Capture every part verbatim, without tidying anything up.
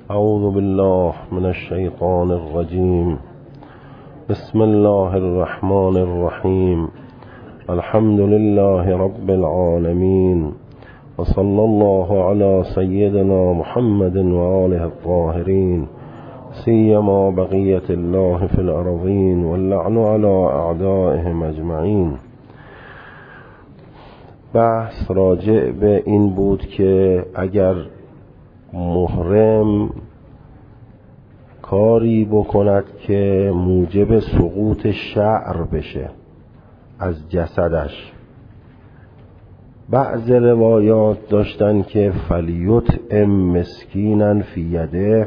اعوذ بالله من الشیطان الرجیم. بسم الله الرحمن الرحیم. الحمد لله رب العالمین و صلی الله علی سیدنا محمد و آله الطاهرین سیما بقیت الله فی الارضین واللعن علی اعدائهم اجمعین. بحث راجع به این بود که اگر محرم کاری بکند که موجب سقوط شعر بشه از جسدش، بعض روایات داشتن که فلیطعم مسکینا فی یده،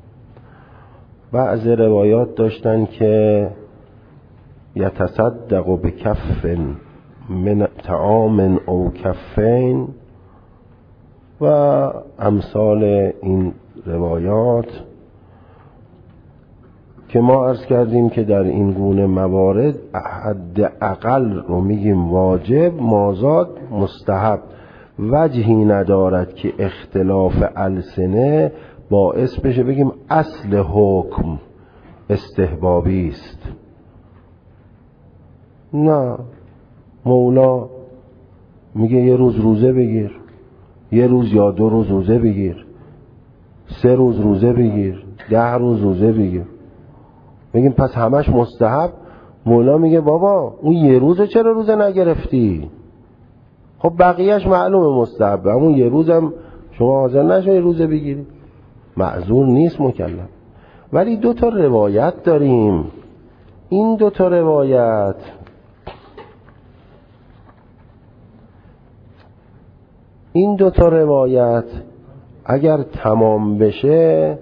بعض روایات داشتن که یتصدق بکف من طعام او کفین و امثال این روایات که ما عرض کردیم که در این گونه موارد حد اقل رو میگیم واجب، مازاد مستحب. وجهی ندارد که اختلاف السنه باعث بشه بگیم اصل حکم استحبابی است. نه، مولا میگه یه روز روزه بگیر، یه روز یا دو روز روزه بگیر، سه روز روزه بگیر، ده روز روزه بگیر. میگیم پس همش مستحب. مولا میگه بابا اون یه روزه چرا روزه نگرفتی؟ خب بقیهش معلومه مستحب، همون یه روزم شما حاضر نشوی روزه بگیری، معذور نیست مکلف. ولی دو تا روایت داریم. این دو تا روایت این دو تا روایت اگر تمام بشه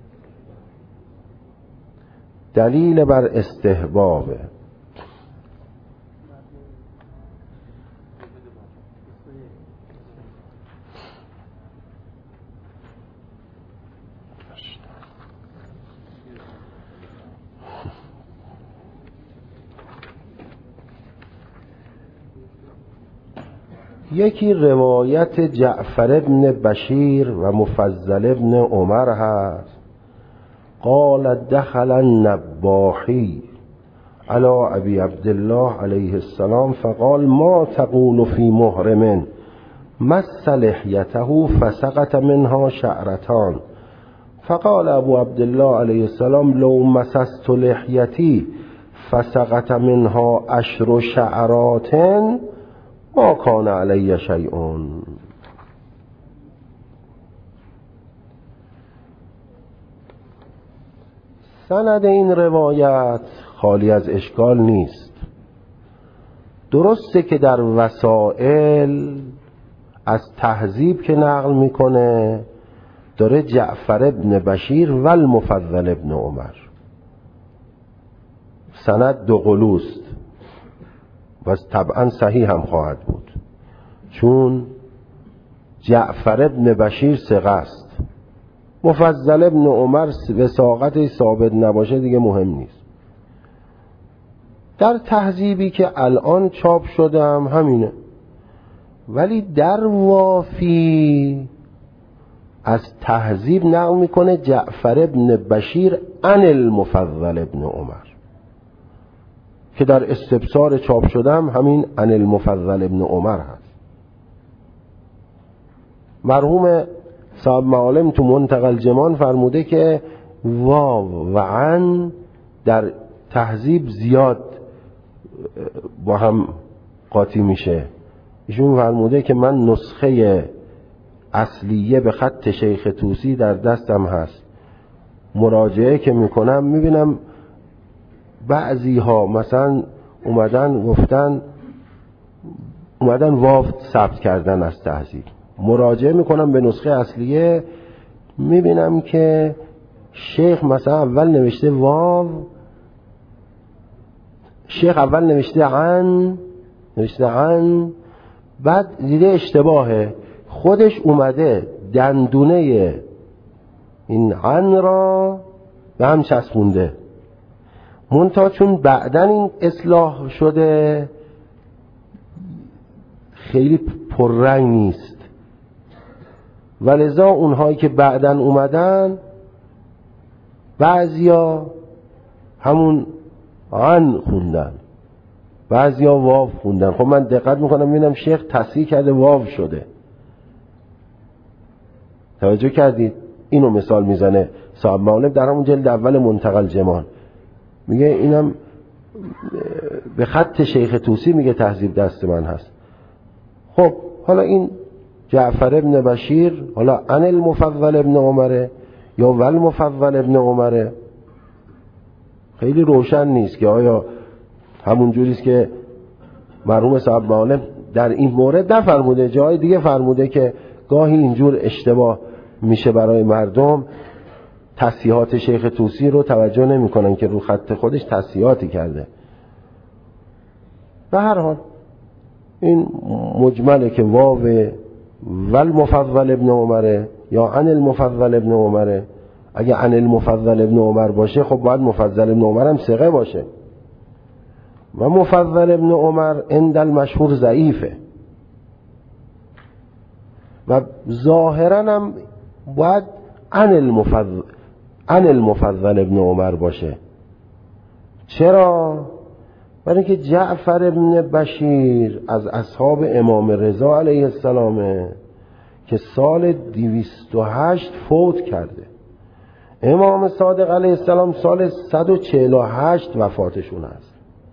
دلیل بر استحبابه. یکی روایت جعفر ابن بشیر و مفضل ابن عمر هست. قال دخل النباحی على ابی عبدالله علیه السلام فقال ما تقول فی محرم مس لحیته فسقط منها شعرتان. فقال ابو عبدالله علیه السلام لو مسست لحیتی فسقط منها عشر شعرات ما کان علی شیء. سند این روایت خالی از اشکال نیست. درسته که در وسائل از تهذیب که نقل میکنه داره جعفر ابن بشیر و المفضل ابن عمر، سند دو قلوست و طبعا صحیح هم خواهد بود، چون جعفر ابن بشیر ثقه است. مفضل ابن عمر وثاقتش ثابت نباشه دیگه مهم نیست. در تهذیبی که الان چاپ شده هم همینه، ولی در وافی از تهذیب نقل میکنه جعفر ابن بشیر عن المفضل ابن عمر، که در استبصار چاپ شده هم همین عن المفضل ابن عمر هست. مرحوم صاحب معالم تو منتقى الجمان فرموده که واو و عن در تهذیب زیاد با هم قاطی میشه. ایشون فرموده که من نسخه اصلیه به خط شیخ طوسی در دستم هست، مراجعه که میکنم میبینم بعضی ها مثلا اومدن گفتن اومدن واو ثبت کردن از تهذیب، مراجعه میکنم به نسخه اصلیه میبینم که شیخ مثلا اول نوشته واو، شیخ اول نوشته عن نوشته عن بعد دیده اشتباهه، خودش اومده دندونه این عن را به هم چسبونده. منتها چون بعدن این اصلاح شده خیلی پررنگ نیست، ولذا اونهایی که بعدن اومدن بعضیا همون عن خوندن، بعضیا واو خوندن. خب من دقت میکنم میبینم شیخ تصحیح کرده واو شده. توجه کردید؟ اینو مثال میزنه صاحب معالم در همون جلد اول منتقل جمان، میگه اینم به خط شیخ طوسی میگه تهذیب دست من هست. خب حالا این جعفر ابن بشیر حالا عن المفضل ابن عمره یا ول مفضل ابن عمره، خیلی روشن نیست که آیا همون جوریست که مرحوم صاحب معالم در این مورد نفرموده، جای دیگه فرموده که گاهی اینجور اشتباه میشه برای مردم، تصحیحات شیخ طوسی رو توجه نمی کنن که رو خط خودش تصحیحاتی کرده. به هر حال این مجمله که واو ول مفضل ابن عمره یا عن المفضل ابن عمره. اگه عن المفضل ابن عمر باشه خب باید مفضل ابن عمر هم ثقه باشه، و مفضل ابن عمر عند المشهور ضعیفه و ظاهرا هم باید عن المفضل عن المفضل ابن عمر باشه. چرا؟ برای اینکه جعفر ابن بشیر از اصحاب امام رضا علیه السلامه که سال دویست و هشت فوت کرده. امام صادق علیه السلام سال صد و چهل و هشت وفاتشون است.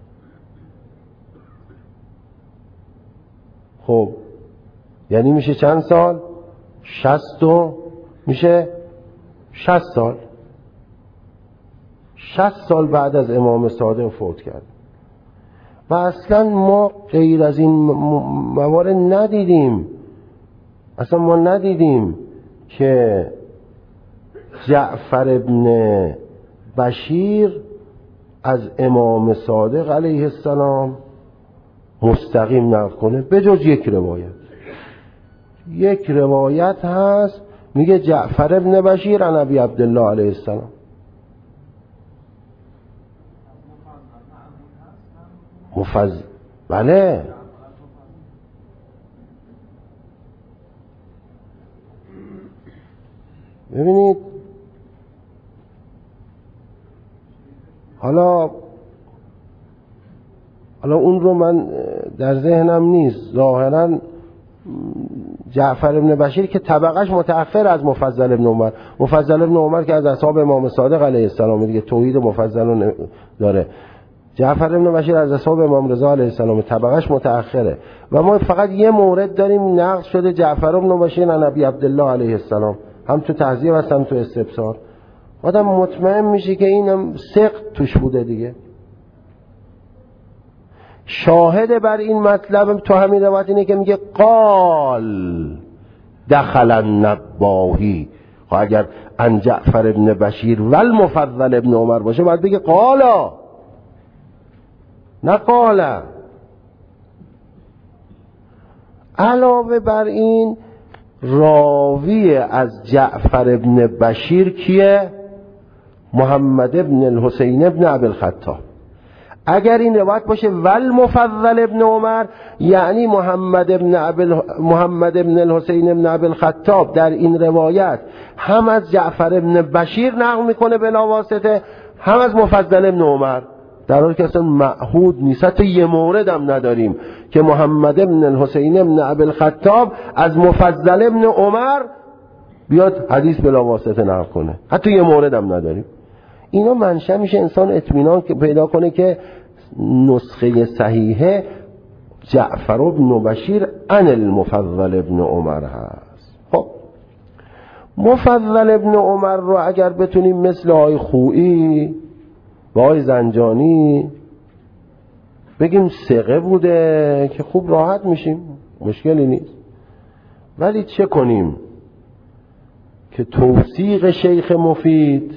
خب یعنی میشه چند سال؟ شصت و میشه شصت سال. شصت سال بعد از امام صادق فوت کرد. و اصلا ما غیر از این موارد ندیدیم، اصلا ما ندیدیم که جعفر ابن بشیر از امام صادق علیه السلام مستقیم نقل کنه به جز یک روایت. یک روایت هست میگه جعفر ابن بشیر عن ابی عبدالله علیه السلام. مفضل بله ببینید حالا حالا اون رو من در ذهنم نیست. ظاهرا جعفر ابن بشیر که طبقش متأخر از مفضل ابن عمر، مفضل ابن عمر که از اصحاب امام صادق علیه السلام دیگه توحید مفضل داره، جعفر ابن بشیر از اصحاب امام رضا علیه السلام طبقش متأخره و ما فقط یه مورد داریم نقل شده جعفر ابن بشیر عن ابی عبدالله علیه السلام، هم تو تهذیب هست هم تو استبصار. آدم مطمئن میشه که اینم سقط توش بوده دیگه. شاهد بر این مطلب تو همین روایت اینه که میگه قال دخل النباهی. خب اگر ان جعفر ابن بشیر و المفضل ابن عمر باشه باید بگه قالا، نه قالا. علاوه بر این راوی از جعفر ابن بشیر کیه؟ محمد ابن الحسین ابن ابی الخطاب. اگر این روایت باشه ول مفضل ابن عمر یعنی محمد ابن ابل محمد ابن الحسین ابن ابی الخطاب در این روایت هم از جعفر ابن بشیر نقل میکنه بلا واسطه، هم از مفضل ابن عمر، در حالی که اصلا معهود نیست. حتی یه مورد هم نداریم که محمد ابن الحسین ابن ابی الخطاب از مفضل ابن عمر بیاد حدیث بلا واسطه نقل کنه، حتی یه مورد هم نداریم. اینا منشأ میشه انسان اطمینان پیدا کنه که نسخه صحیحه جعفر ابن بشیر عن المفضل ابن عمر هست. خب مفضل ابن عمر رو اگر بتونیم مثل آقای خویی و آقای زنجانی بگیم ثقه بوده که خوب راحت میشیم، مشکلی نیست. ولی چه کنیم که توثیق شیخ مفید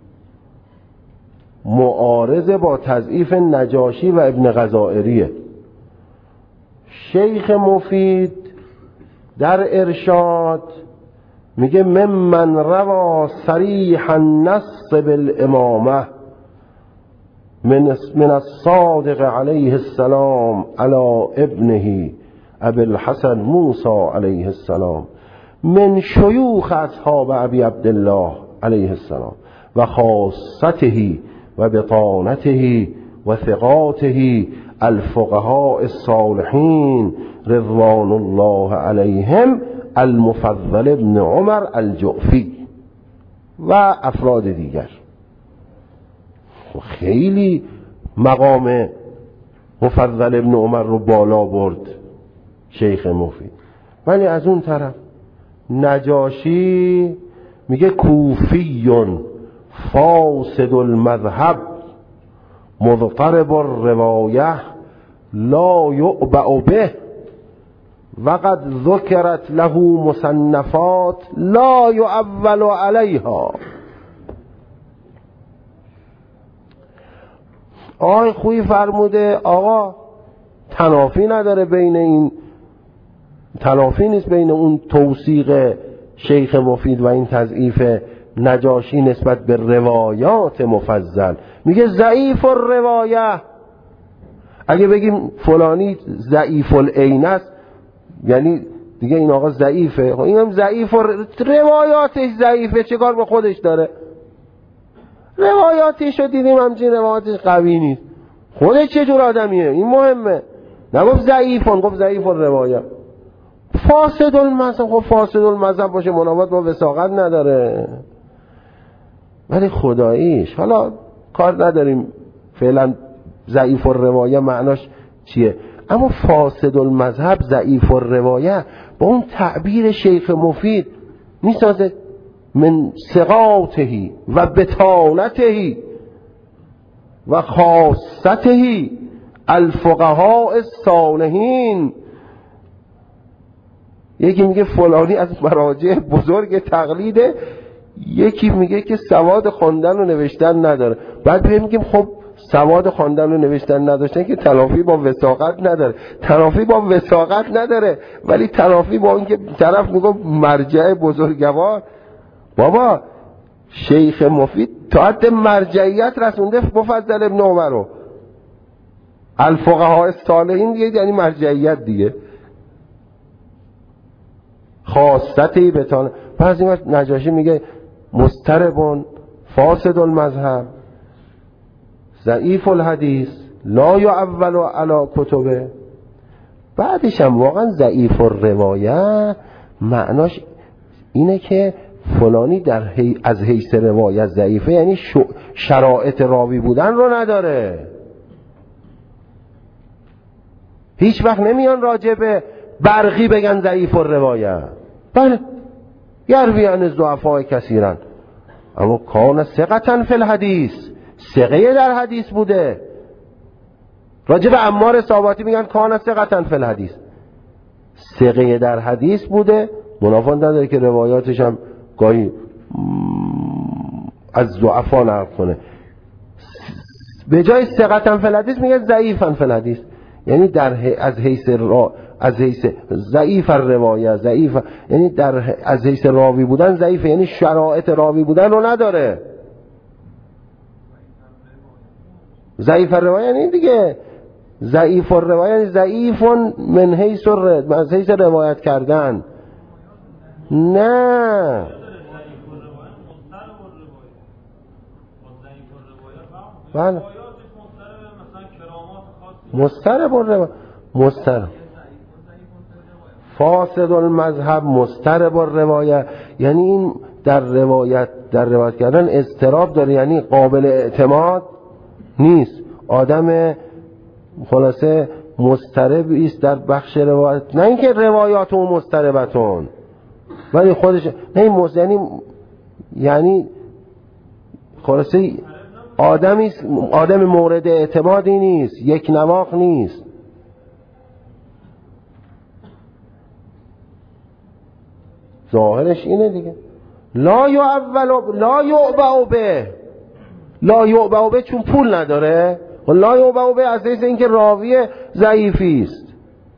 معارض با تضعیف نجاشی و ابن غزائریه. شیخ مفید در ارشاد میگه ممن روا صریح النص بالامامه من من الصادق علیه السلام علی ابنه ابی الحسن موسی علیه السلام من شیوخ اصحاب ابی عبدالله علیه السلام و خاصته و بطانته و ثقاته الفقهاء الصالحین رضوان الله علیهم المفضل ابن عمر الجعفی و افراد دیگر. خیلی مقام مفضل ابن عمر رو بالا برد شیخ مفید. ولی از اون طرف نجاشی میگه کوفیون فاسد المذهب مضطرب الروایه لا یعبأ به وقد ذکرت له مصنفات لا یعول علیها. آقای خویی فرموده آقا تنافی نداره بین این، تنافی نیست بین اون توثیق شیخ مفید و این تضعیف نجاشی نسبت به روایات مفضل. میگه ضعیف الروایه. اگه بگیم فلانی ضعیف العین است یعنی دیگه این آقا ضعیفه. خب اینم ضعیف و روایاتش ضعیفه، چه کار به خودش داره؟ روایاتش رو دیدیم همچین روایاتش قوی نیست، خودش چه جور آدمیه این مهمه. نگفت ضعیفون، گفت ضعیف الروایه. فاسد المذهب، خب فاسد المذهب باشه منافات با وثاقت نداره. ولی خداییش حالا کار نداریم فعلا ضعیف الروایه معناش چیه، اما فاسد المذهب ضعیف الروایه با اون تعبیر شیخ مفید میسازه من ثقاته و بطانته و خاصته الفقهاء الصالحین. یکی میگه فلانی از مراجع بزرگ تقلیده، یکی میگه که سواد خواندن و نوشتن نداره. بعد میگیم خب سواد خواندن و نوشتن نداشتن که تنافی با وثاقت نداره. تنافی با وثاقت نداره ولی تنافی با اون که طرف میگه مرجع بزرگوار. بابا شیخ مفید تا حد مرجعیت رسونده مفضل ابن عمر رو. الفقهاء الصالحین دیگه یعنی مرجعیت دیگه. خاصتی بتانه. پس این نجاشی میگه مضطربون فاسد المذهب ضعیف الحدیث لا یعول علی کتبه. بعدش هم واقعا ضعیف الروایه معناش اینه که فلانی در حی... از حیث روایت ضعیفه، یعنی ش... شرایط راوی بودن رو نداره. هیچ وقت نمیان راجبه برقی بگن ضعیف الروایه. بله یرویان ضعفاء کثیرن اما کان ثقة فی الحدیث، ثقه در حدیث بوده. راجب عمار صحاباتی میگن کان ثقة فی الحدیث، ثقه در حدیث بوده. منافات نداره که روایاتش هم گاهی از ضعفا نقل کنه. به جای ثقة فی الحدیث میگه ضعیفا فی الحدیث، یعنی در از حیث را از حیث ضعیف الروایه ضعیف، یعنی در از حیث راوی بودن ضعیفه، یعنی شرایط راوی بودن رو نداره. ضعیف الروایه یعنی دیگه ضعیف الروایه یعنی ضعیف من حیث از حیث روایت کردن. نه بله مضطرب الروایه مضطرب فاسد المذهب مضطرب الروایه، یعنی این در روایت در روایت کردن اضطراب داره، یعنی قابل اعتماد نیست. آدم خلاصه مضطربی است در بخش روایت، نه اینکه روایات اون مضطربتون ولی خودش نه این مز... یعنی یعنی خلاصه آدمی آدم مورد اعتمادی نیست، یک نواخ نیست. ظاهرش اینه دیگه. لا یعول لا یعبأ به، لا یعبأ به چون پول نداره. و لا یعبأ به از حیث اینکه راوی ضعیفی است.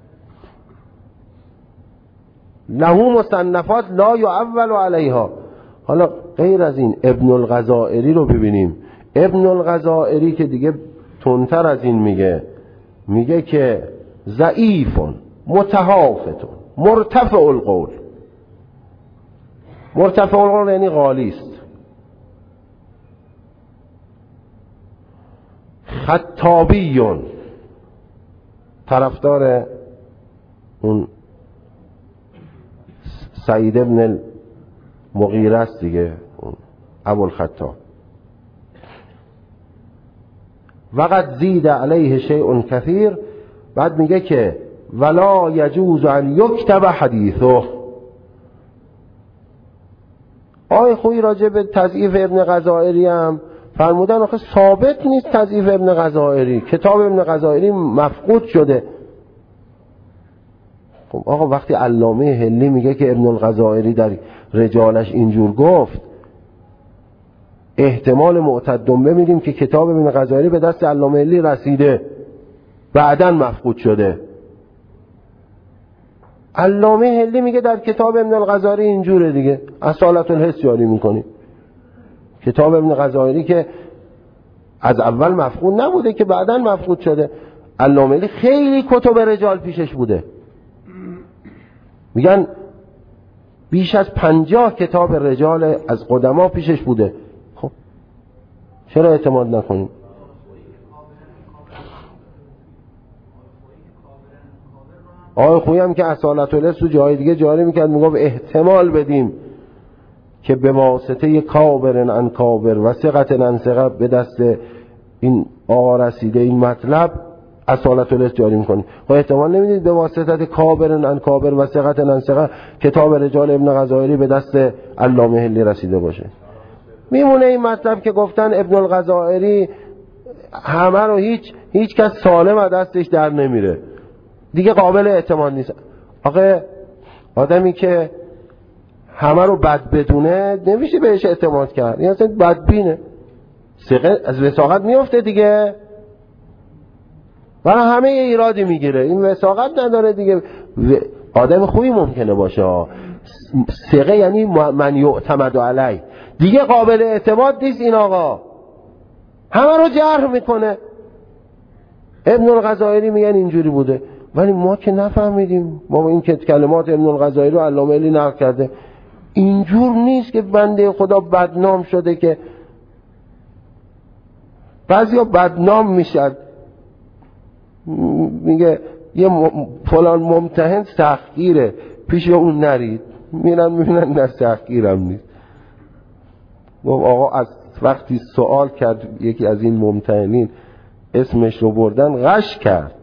له مصنفات لا یعول علیها. حالا غیر از این ابن الغزائری رو ببینیم. ابن الغزائری که دیگه تندتر از این میگه، میگه که ضعیفون متهافتون مرتفع القول. مرتفع القول یعنی غالی است. خطابیون، طرفدار اون سعید ابن المغیره است دیگه، ابوالخطاب. وقد زید علیه شیء کثیر، بعد میگه که ولا یجوز ان یکتب حدیثه. آقای خویی راجع به تضعیف ابن غزائری هم فرمودن آخه ثابت نیست تضعیف ابن غزائری، کتاب ابن غزائری مفقود شده. خب آقا وقتی علامه هلی میگه که ابن الغزائری در رجالش اینجور گفت، احتمال معتدم بمیدیم که کتاب ابن غزائری به دست علامه هلی رسیده بعداً مفقود شده. علامه هلی میگه در کتاب ابن الغزائری اینجوره دیگه، اصالت الحس جاری میکنیم. کتاب ابن غزائری که از اول مفقود نبوده که بعداً مفقود شده. علامه هلی خیلی کتب رجال پیشش بوده، میگن بیش از پنجاه کتاب رجال از قدما پیشش بوده. خب چرا اعتماد نکنیم؟ آقای خویی هم که اصالت الحس تو جای دیگه جاری میکرد، میگفت احتمال بدیم که به واسطه کابرن ان کابر و ثقتن ان ثقه به دست این آقا رسیده این مطلب، اصالت الحس جاری میکنیم. خب احتمال نمیدید به واسطه کابرن ان کابر و ثقتن ان ثقه کتاب رجال ابن غزائری به دست علامه هلی رسیده باشه؟ میمونه این مطلب که گفتن ابن الغزائری همه رو هیچ هیچ کس سالم از دستش در نمیره، دیگه قابل اعتماد نیست. آخه آدمی که همه رو بد بدونه نمیشه بهش اعتماد کرد، این اصلا بدبینه، ثقه از وثاقت میفته دیگه، برای همه یه ایرادی میگیره، این وثاقت نداره دیگه. آدم خوبی ممکنه باشه، ثقه یعنی من یعتمد علیه، دیگه قابل اعتماد نیست این آقا، همه رو جرح میکنه. ابن الغزائری میگن اینجوری بوده، ولی ما که نفهمیدیم، ما این که کلمات ابن الغزائری رو علامه هلی نقل کرده، اینجور نیست که بنده خدا بدنام شده. که بعضیا بدنام میشد، میگه یه فلان ممتحن سختگیره پیش اون نرید، میرن میبینن نه سختگیرم نیست. گفت آقا از وقتی سوال کرد یکی از این ممتحنین اسمش رو بردن غش کرد.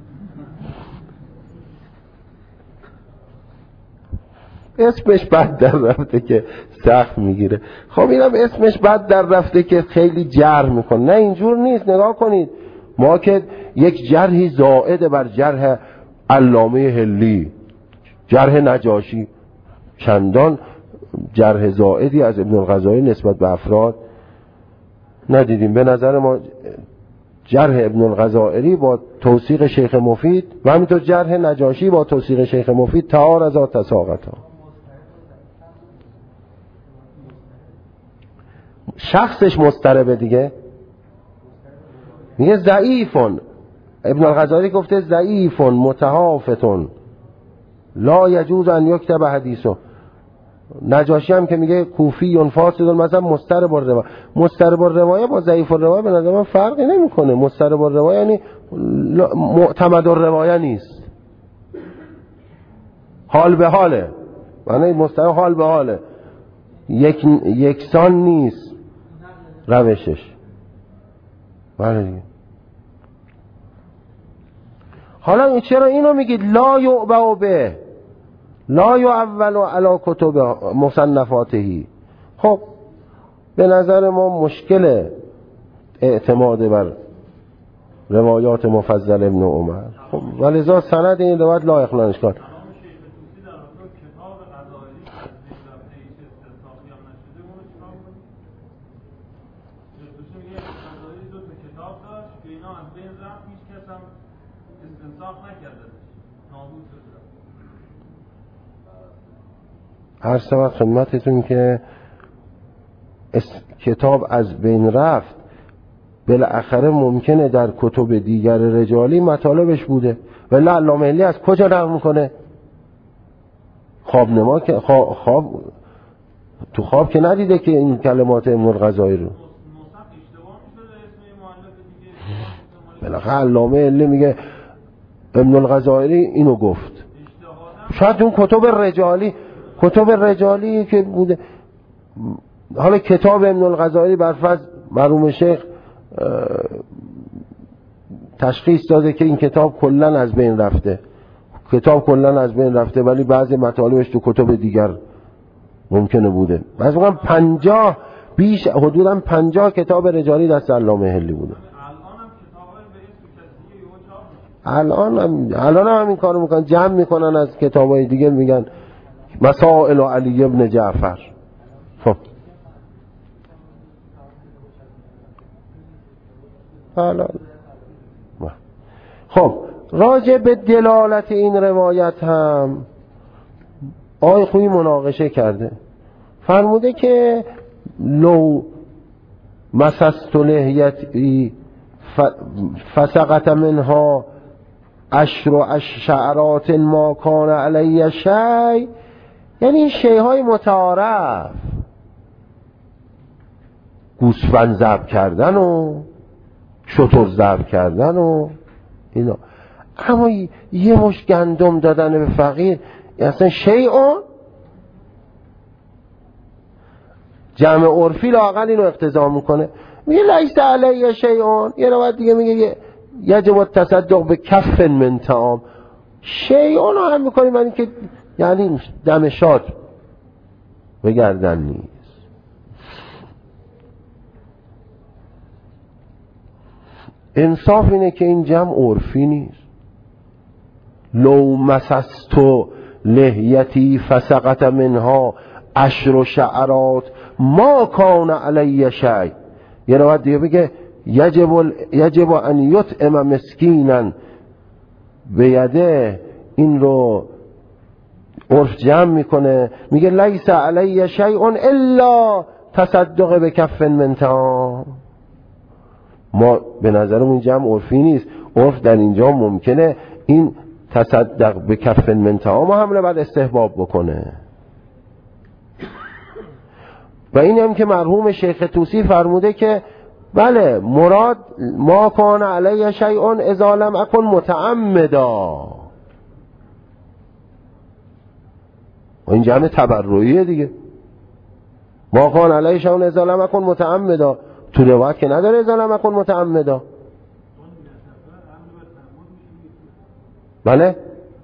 اسمش بد در رفته که سخت میگیره. خب اینم اسمش بد در رفته که خیلی جرح میکنه. نه اینجور نیست، نگاه کنید، ما که یک جرحی زائد بر جرح علامه هلی، جرح نجاشی، چندان جرح زائدی از ابن الغزائری نسبت به افراد ندیدیم. به نظر ما جرح ابن الغزائری با توثیق شیخ مفید و همینطور جرح نجاشی با توثیق شیخ مفید تعارض و تساقط ها. شخصش مضطربه دیگه، میگه ضعیفون. ابن الغزائری گفته ضعیفون متهافتون لا یجوز ان یکتب حدیثو. نجاشی هم که میگه کوفی فاسد مثلا مضطرب الروایه. مضطرب الروایه با ضعیف الروایه به نظر من فرقی نمیکنه. مضطرب الروایه یعنی معتمد الروایه نیست، حال به حاله، معنی مضطرب حال به حاله، یک یکسان نیست روشش. بله دیگه. حالا چرا اینو میگید لا یعبأ به، لا یعول علی کتب مصنفاته؟ خب به نظر ما مشکل اعتماد بر روایات مفضل ابن عمر. خب ولذا سند این روایت لا اخلانش کن. هر سبب خدمتتون که کتاب از بین رفت، بالاخره ممکنه در کتب دیگر رجالی مطالبش بوده، ولی علامه هلی از کجا نقل میکنه؟ خواب نما که خواب, خواب تو خواب که ندیده که این کلمات ابن الغزائری رو. بالاخره علامه هلی میگه ابن الغزالی اینو گفت. شاید اون کتب رجالی کتب رجالی که بوده، حالا کتاب ابن الغزالی برفرض مرحوم شیخ تشخیص داده که این کتاب کلا از بین رفته، کتاب کلا از بین رفته، ولی بعضی مطالبش تو کتب دیگر ممکنه بوده. بعضی موقع پنجاه بیش حدودا پنجاه کتاب رجالی دست علامه هلی بوده. الان هم الان هم این کارو میکنن، جمع میکنن از کتابای دیگه، میگن مسائل علی ابن جعفر. خب حالا خب راجع به دلالت این روایت هم آقای خویی مناقشه کرده، فرموده که لو مسست لحیتی فسقط منها عشر و شعرات ما کان علی شی، یعنی این شیهای متعارف، گوسفند ذبح کردن و شتر ذبح کردن و اینا، اما یه مش گندم دادن به فقیر اصلا شیء. جمع عرفی لااقل اینو اقتضا میکنه، میگه لیس علیه شیء. یه روایت دیگه میگه یجب التصدق به کف من طعام. شیء رو هم میکنیم یعنی که یعنی دم شاد بگردن نیست. انصاف اینه که این جمع عرفی نیست. لو مسستو لحیتی فسقط منها عشر شعرات ما کان علی شی. یه روایت دیگه بگه یجب, یجب ان یطعم مسکینا بیده. این رو عرف جمع میکنه، میگه لیس علی شیء الا تصدق به کف من طعام. ما به نظرم این جمع عرفی نیست. عرف در اینجا ممکنه این تصدق به کف من طعام حمله بعد استحباب بکنه. و این هم که مرحوم شیخ طوسی فرموده که بله مراد ما کان علیه شیء اذا لم اکن متعمدا. و این جمع تبرعیه دیگه. ما کان علیه شیء اذا لم اکن متعمدا، تو روایت که نداره اذا لم اکن متعمدا. بله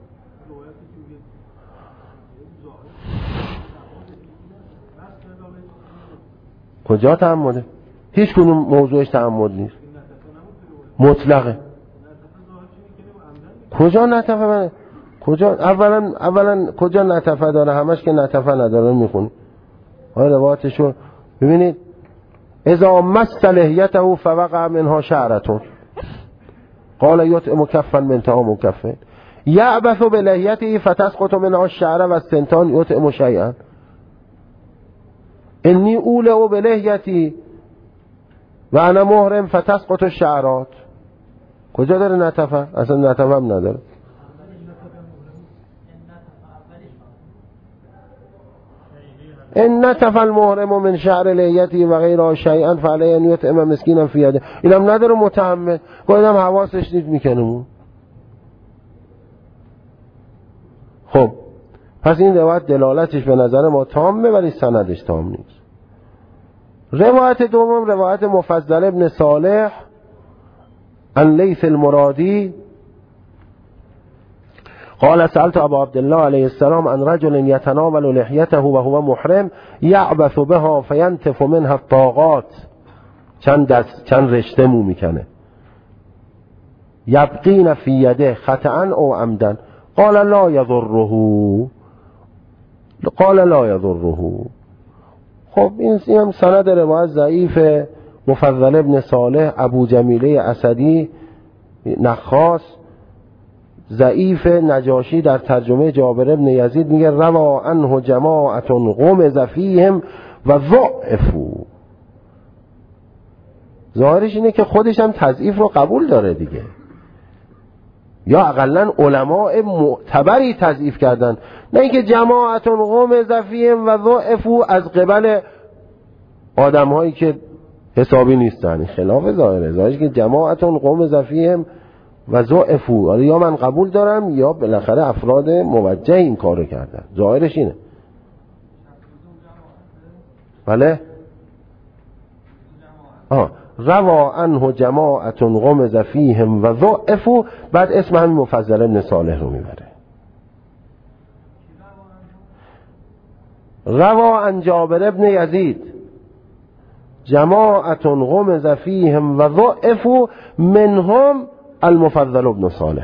کجا تعمده؟ هیچ کنون موضوعش تعمد نیست، مطلقه. کجا نطفه من؟ کجا اولا اولا کجا نطفه داره؟ همش که نطفه نداره میخونی. های روایتشو ببینید. اذا مس لحیته فوقع منها شعرتون قال یطعم کفا من طعام کفه یعبث بلحیته فتسقط منها الشعر و السنتان یطعم شیئا انی اولع بلحیتی و انا محرم فتسقط الشعرات. کجا داره نطفه؟ اصلا نطفه هم نداره. ان نطف المحرم من شعر لحیتی و غیره شیئا فعلیه ان یطعم مسکینا فی یده. اینم نداره متعمد، گفتم حواسش نیست میکنه. خب پس این روایت دلالتش به نظر ما تامه ولی سندش تام نیست. روایت دوم روایت مفضل ابن صالح عن لیث المرادی قال سألت ابا عبدالله علیه السلام عن رجل يتناول لحيته وهو محرم يعبث بها فينتف منها الطاقات. چند دست چند رشته مو میکنه. یبقین فی یده خطأ او عمدا قال لا یضره قال لا یضره. خب این هم سند روایت ضعیف مفضل ابن صالح ابو جمیله اسدی نخاس. ضعیف نجاشی در ترجمه جابر ابن یزید میگه روا عنه جماعت غمز فیهم و ضعفوا. ظاهرش اینه که خودش هم تضعیف رو قبول داره دیگه، یا اقلا علماء معتبری تضعیف کردن، نه اینکه جماعت غمز فیهم و ضعفوا از قبل آدم هایی که حسابی نیستن، خلاف ظاهره. ظاهرش که جماعتون قوم زفیهم و ضعفوا، یا من قبول دارم یا بالاخره افراد موجه این کارو کردن، ظاهرش اینه. بله آه روا عنه جماعت غمز فیهم و ضعفوا، بعد اسم همین مفضل ابن صالح رو میبره. روا عن جابر ابن یزید جماعت غمز فیهم و ضعفوا منهم المفضل ابن صالح.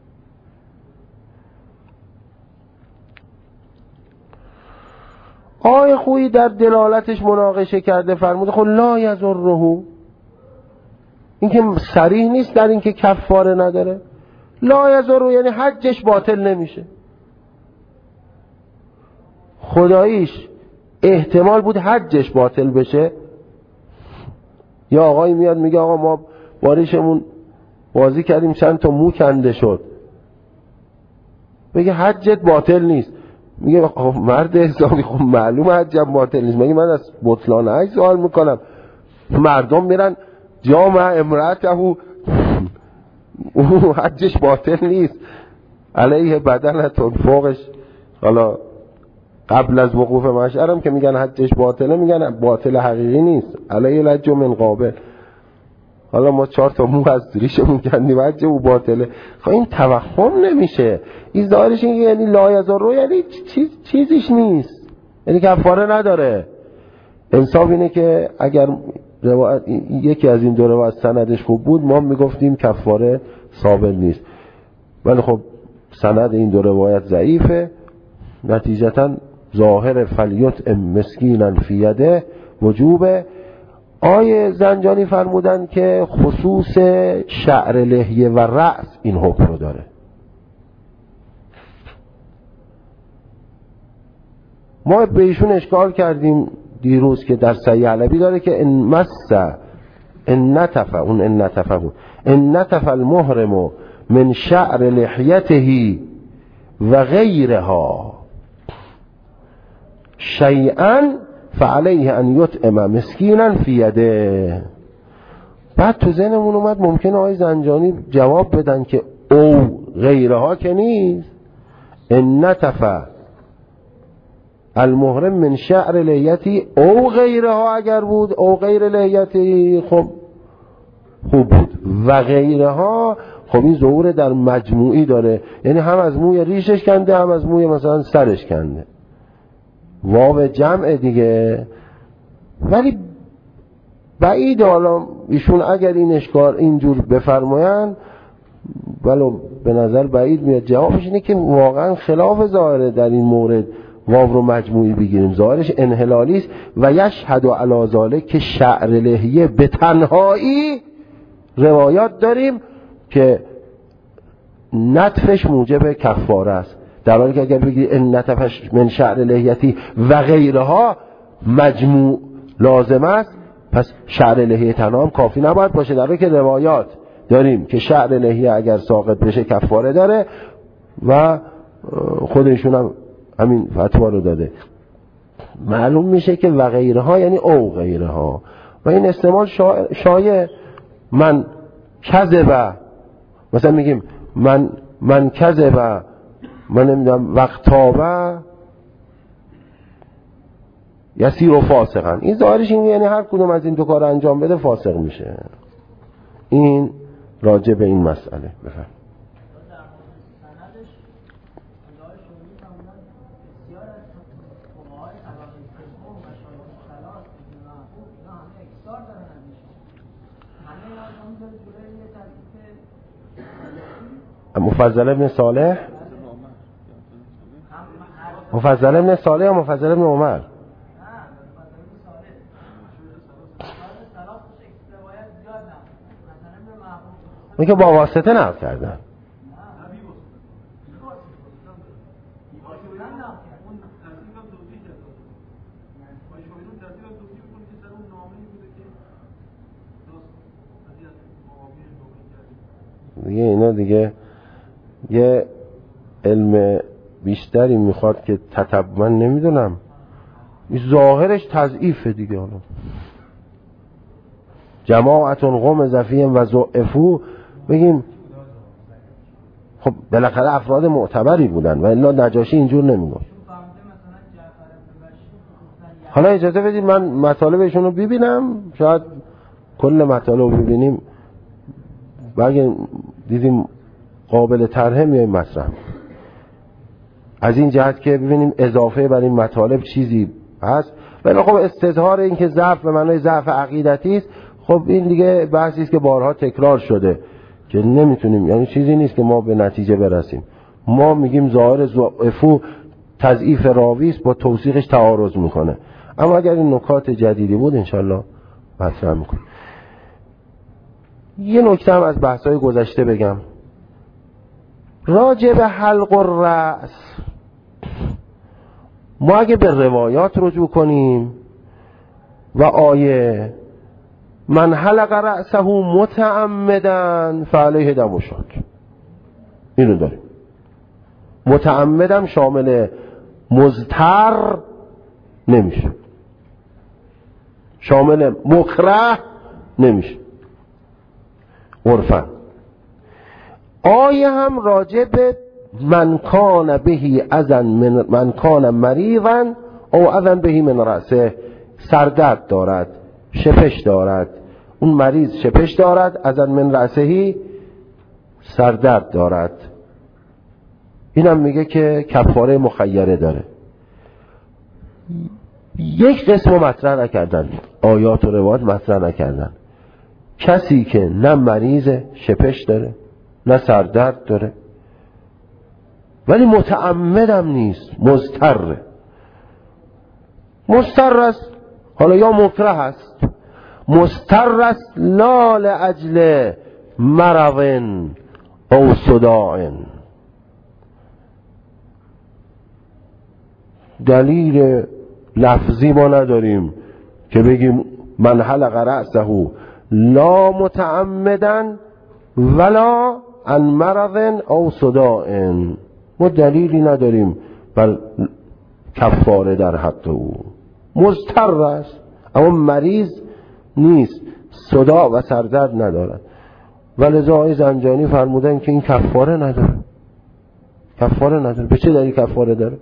آیه خویی در دلالتش مناقشه کرده، فرموده خب لا یضره، این که صریح نیست در این که کفاره نداره. لا یضره یعنی حجش باطل نمیشه. خداییش احتمال بود حجش باطل بشه. یا آقایی میاد میگه آقا ما باریشمون بازی کردیم چند تا مو کنده شد، بگه حجت باطل نیست. میگه خب مرد حسابی، خب معلومه حجم باطل نیست، مگه من از بطلان حج سوال میکنم؟ مردم میرن جامع امرأته او حجش باطل نیست، علیه بدنتون فوقش. حالا قبل از وقوف مشعرم که میگن حجش باطله، میگن باطل حقیقی نیست، علیه لج من قابل. حالا ما چهار تا مو از ریشمون کندیم حج او باطله. خب این توهم نمیشه. این ظاهرش این یعنی لا یضره یعنی چیز چیزیش نیست، یعنی کفاره نداره. انصاف اینه که اگر روایت یکی از این دو روایت سندش خوب بود ما میگفتیم کفاره ثابت نیست، ولی خب سند این دو روایت ضعیفه. نتیجتا ظاهر فلیت مسکینا فی یده وجوبه. آیه زنجانی فرمودن که خصوص شعر لحیه و رأس این حکم رو داره. ما به ایشون اشکال کردیم دیروز که در صحیح علوی داره که ان مس ان نتف اون ان نتف بود ان نتف المحرم من شعر لحیته و غیرها شیئا فعلیه ان یطعم مسکینا فی یده. بعد تو ذهنمون اومد ممکنه آقای زنجانی جواب بدن که او غیرها که نیست، ان نتف المحرم من شعر لحیتی او غیرها اگر بود او غیر لحیتی خب خوب بود، و غیرها خب این ظهور در مجموعی داره، یعنی هم از موی ریشش کنده هم از موی مثلا سرش کنده، واو جمع دیگه. ولی بعید حالا ایشون اگر این اشکار اینجور بفرماین، ولو به نظر بعید میاد. جوابش اینه که واقعا خلاف ظاهره در این مورد واو رو مجموعی بگیریم، ظاهرش انحلالی است. و یشهد علی ذلک که شعر لحیه به تنهایی روایات داریم که نطفش موجب کفاره است، در حالی که اگر بگی ان نتفش من شعر لحیتی و غیرها مجموع لازم است، پس شعر لحیه تنها هم کافی نباید باشه، در حالی که روایات داریم که شعر لحیه اگر ساقط بشه کفاره داره و خودشون هم همین فتوا رو داده. معلوم میشه که و غیرها یعنی او غیرها، و این استعمال شایع. من کذب، مثلا میگیم من من کذب، من نمیدونم وقتابه یسیر و فاسقن. این ظاهرش این یعنی هر کدوم از این دو کار انجام بده فاسق میشه. این راجع به این مسئله بفهم. مفضل ابن صالح مفضل ابن صالح یا مفضل ابن عمر؟ اون که با واسطه نقل کردن. دیگه اینا دیگه یه علم بیشتری میخواد که تتبع، من نمیدونم، ظاهرش تضعیفه دیگه. حالا جماعتون قوم زفیم و ضعفو، بگیم خب بالاخره افراد معتبری بودن و الا نجاشی اینجور نمیگفت. حالا اجازه بدید من مطالبشون رو ببینم، شاید کل مطالب رو ببینیم و اگه دیدیم قابل طرحه میایم مطرح از این جهت که ببینیم اضافه بر این مطالب چیزی هست. ولی خب استظهار این که ضعف به معنای ضعف عقیدتی است، خب این دیگه بحثی است که بارها تکرار شده که نمیتونیم، یعنی چیزی نیست که ما به نتیجه برسیم. ما میگیم ظاهر ضعفو تضعیف راوی است، با توثیقش تعارض میکنه، اما اگر این نکات جدیدی بود انشالله مطرح میکنه. یه نکته هم از بحث‌های گذشته بگم راجع به حلق الرأس. ما اگه به روایات رجوع کنیم و آیه من حلق رأسه متعمدن فعلیه دم شد، اینو داریم. متعمدم شامل مضطر نمیشه، شامل مکره نمیشه عرفاً. آیه هم راجع به من کان بهی اذن من, من کان مریضا او اذن بهی من رأسه، سردرد دارد، شپش دارد، اون مریض شپش دارد، اذن من رأسهی سردرد دارد. اینم میگه که کفاره مخیره داره. یک قسم مطرح نکردن، آیات و روایات مطرح نکردن. کسی که نه مریض شپش داره نه سردرد داره ولی متعمدم نیست، مضطره، مضطر است، حالا یا مکره است، مضطر است لا لاجل مرض او صداع. دلیل لفظی ما نداریم که بگیم من حلق رأسه لا متعمدن ولا عن مرض او صداع. ما دلیلی نداریم بر کفاره در حق او. مضطر است اما مریض نیست، صداع و سردرد ندارد. ولذا آقای زنجانی فرمودن که این کفاره نداره، کفاره نداره. به چه دلیل کفاره داره؟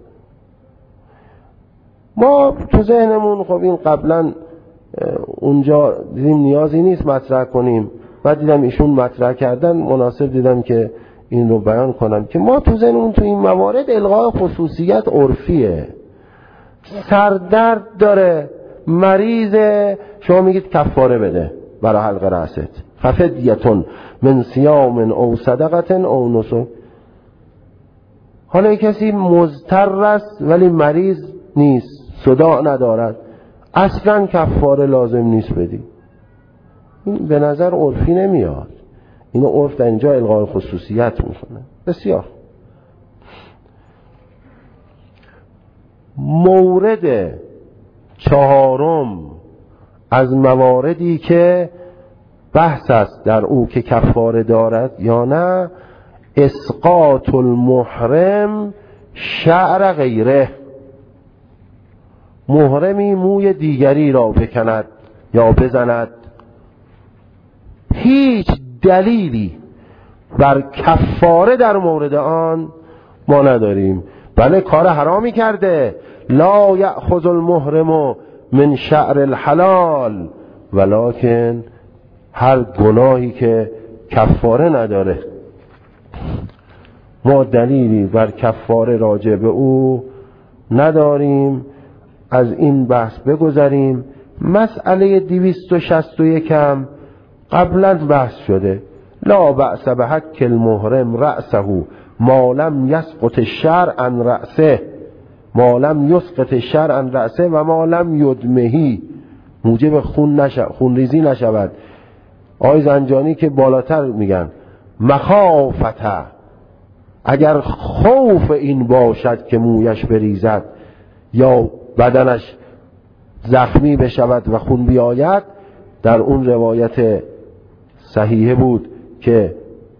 ما تو ذهنمون خب این قبلا اونجا دیدیم نیازی نیست مطرح کنیم، بعد دیدم ایشون مطرح کردن، مناسب دیدم که این رو بیان کنم که ما تو ذهنمون تو این موارد الغای خصوصیت عرفیه. سردرد داره، مریضه، شما میگید کفاره بده برای حلق رأست، ففدیتون من صیام او صدقه او نسک. حالا کسی مضطر است ولی مریض نیست، صداع ندارد، اصلا کفاره لازم نیست بدی. این به نظر عرفی نمیاد. اینو عرف در اینجا الغای خصوصیت میکنه. بسیار مورد چهارم از مواردی که بحث است در او که کفاره دارد یا نه، اسقاط المحرم شعر غیره. محرمی موی دیگری را بکند یا بزند، هیچ دلیلی بر کفاره در مورد آن ما نداریم. بله کار حرامی کرده، لا یأخذ المحرم من شعر الحلال، ولکن هر گناهی که کفاره نداره ما دلیلی بر کفاره راجع به او نداریم. از این بحث بگذاریم. مسئله دویست و شصت و یک هم قبلا بحث شده. لا بأس به حک المحرم رأسه ما لم یسقط الشرع عن رأسه، ما لم یسقط الشرع عن رأسه و ما لم یدمهی، موجب خون نشود، خون ریزی نشود. آقای زنجانی که بالاتر میگن مخافته، اگر خوف این باشد که مویش بریزد یا بدنش زخمی بشود و خون بیاید، در اون روایت صحیحه بود که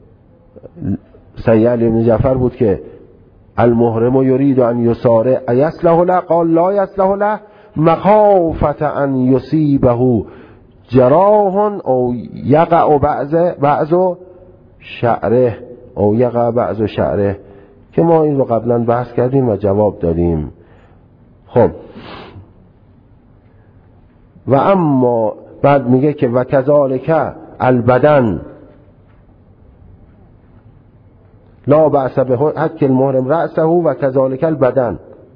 صحیح علی بن جعفر بود که المحرم یرید ان یسارع ایصلح له، قال لا یصلح له مخافت ان یصیبه جراح او یقع بعض بعض شعره او یقع بعض شعره، که ما این رو قبلا بحث کردیم و جواب دادیم. خب و اما بعد میگه که و کذالک البدن لا بأس به حک المحرم رأسه و کذالک البدن.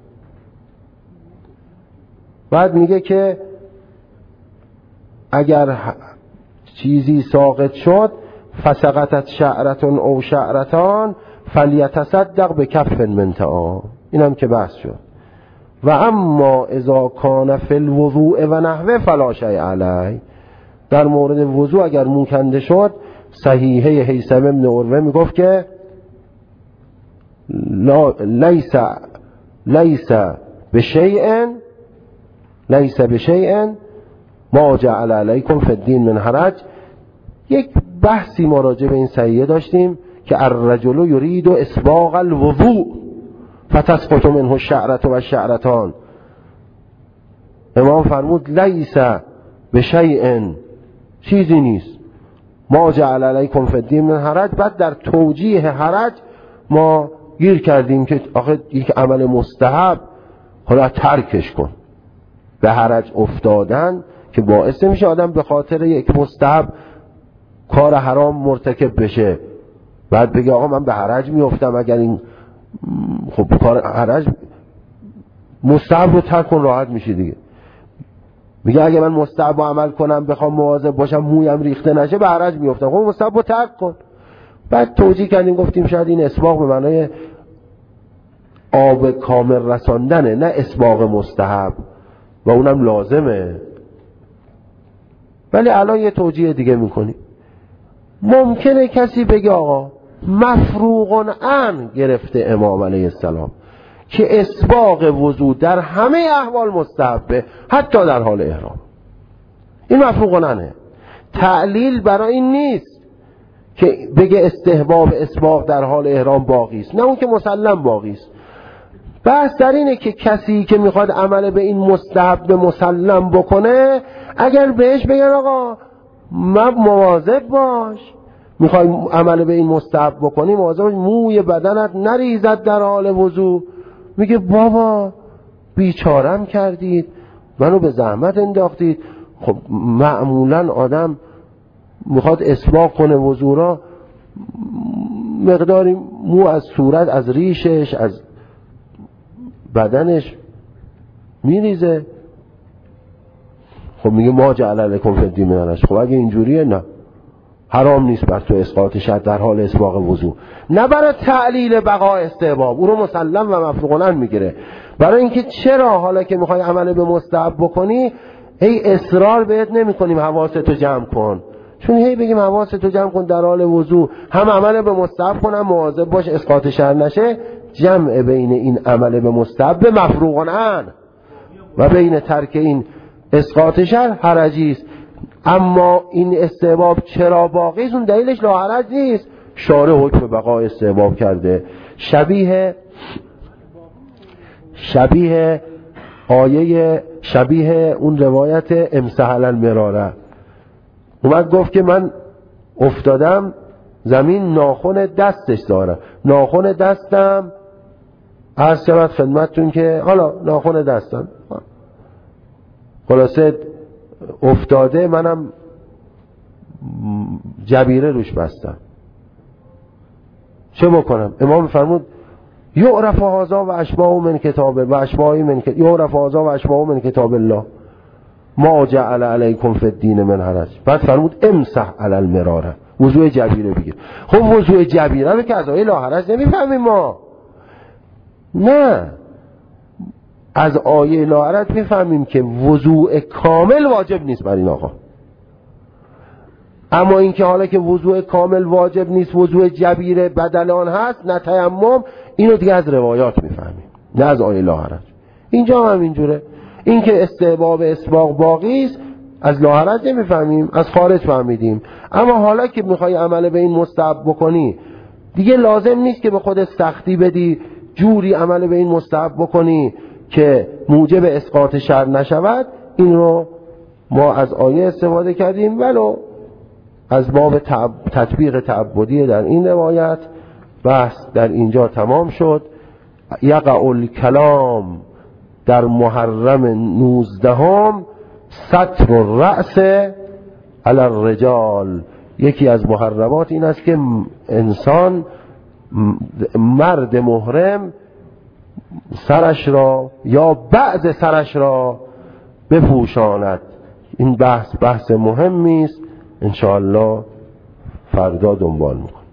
بعد میگه که اگر چیزی ساقط شد فسقطت شعرتون او شعرتان فلیتصدق به کف من طعام، این هم که بحث شد. و اما اذا کان فی الوضوء و نحوه فلا شیء علیه، در مورد وضوء اگر مو کنده شد صحیحه هیثم بن عروه میگفت که لیس لیس بشیء لیس بشیء ما جعل علیکم فی الدین من حرج. یک بحثی ما راجع به این صحیحه داشتیم که الرجل یرید اسباغ الوضوء فتسقط منه الشعرة و الشعرتان. امام فرمود لیس بشیء، چیزی نیست، ما جعل علیکم فی الدین من حرج. بعد در توجیه حرج ما گیر کردیم که آخه یک عمل مستحب حالا ترکش کن، به حرج افتادن که باعث میشه آدم به خاطر یک مستحب کار حرام مرتکب بشه، بعد بگه آقا من به حرج میافتم اگر این خب کار حرج مستحب رو ترک کن راحت میشه دیگه. میگه اگه من مستحب رو عمل کنم بخوام مواظب باشم مویم ریخته نشه به حرج میافتم، خب مستحب رو ترک کن. بعد توجیه کردیم گفتیم شاید این اسباغ به معنای آب کامل رساندنه، نه اسباغ مستحب و اونم لازمه. ولی الان یه توجیه دیگه میکنیم. ممکنه کسی بگه آقا مفروغ عن گرفته امام علیه السلام که اسباغ وضو در همه احوال مستحبه، حتی در حال احرام. این مفروغ عنه. تعلیل برای این نیست که بگه استحباب اسباغ در حال احرام باقی است، نه اون که مسلم باقی است. بحث در اینه که کسی که میخواد عمل به این مستحب مسلم بکنه، اگر بهش بگن آقا مواظب باش، میخوای عمل به این مستحب بکنی مواظب باش موی بدنت نریزد در حال وضو، میگه بابا بیچارم کردید، منو به زحمت انداختید. خب معمولا آدم میخواد اسباغ کنه وضو را، مقداری مو از صورت، از ریشش، از بدنش میریزه. خب میگه ما جعل علیکم فی الدین من حرج. خب اگه اینجوریه نه، حرام نیست بر تو اسقاط شد در حال اسباغ وضو، نه برای تعلیل بقا استحباب، او رو مسلم و مفروغ عنه میگیره. برای اینکه چرا حالا که میخوای عمل به مستحب بکنی هی اصرار بهت نمیکنیم حواستو جمع کن، چون هی بگیم حواستو جمع کن در حال وضو، هم عمل به مستحب کنم مواظب باش اسقاط شر نشه. جمع بین این عمل به مستحب مفروغ عنه و بین ترک این اسقاط شر حرجی است. اما این استحباب چرا باقی است؟ اون دلیلش لا حرج نیست، شارع حکم بقای استحباب کرده. شبیه شبیه آیه شبیه اون روایت امسح المراره، اومد گفت که من افتادم زمین ناخن دستش داره، ناخن دستم عرض شود خدمتتون که حالا ناخن دستم خلاصه افتاده، منم جبیره روش بستم، چه بکنم؟ امام فرمود یعرف هذا و اشباهه من کتاب و اشباهه من کتاب یعرف هذا و اشباهه من کتاب الله ما جعل علیکم فی الدین من حرج. بعد فرمود امسح علی المراره، وضوء جبیره بگیر. خب وضوء جبیره رو که از آیه لا حرج نمیفهمیم ما، نه، از آیه لا حرج میفهمیم که وضوء کامل واجب نیست بر این آقا. اما اینکه حالا که وضوء کامل واجب نیست، وضوء جبیره بدل آن هست، نه تیمم، اینو دیگه از روایات میفهمیم، نه از آیه لا حرج. اینجا هم اینجوره، اینکه استحباب اسباغ باقی است از لا حرج نمیفهمیم، از خارج فهمیدیم. اما حالا که میخوای عمل به این مستحب بکنی، دیگه لازم نیست که به خودت سختی بدی، جوری عمل به این مستحب بکنی که موجب اسقاط شر نشود. این رو ما از آیه استفاده کردیم، ولو از باب تطبیق تعبدی در این روایت بحث در اینجا تمام شد. یقع الکلام در محرم نوزدهم ستر الرأس علی الرجال. یکی از محرمات این است که انسان مرد محرم سرش را یا بعض سرش را بپوشاند. این بحث بحث مهمی است، انشاءالله فردا دنبال می‌کنیم.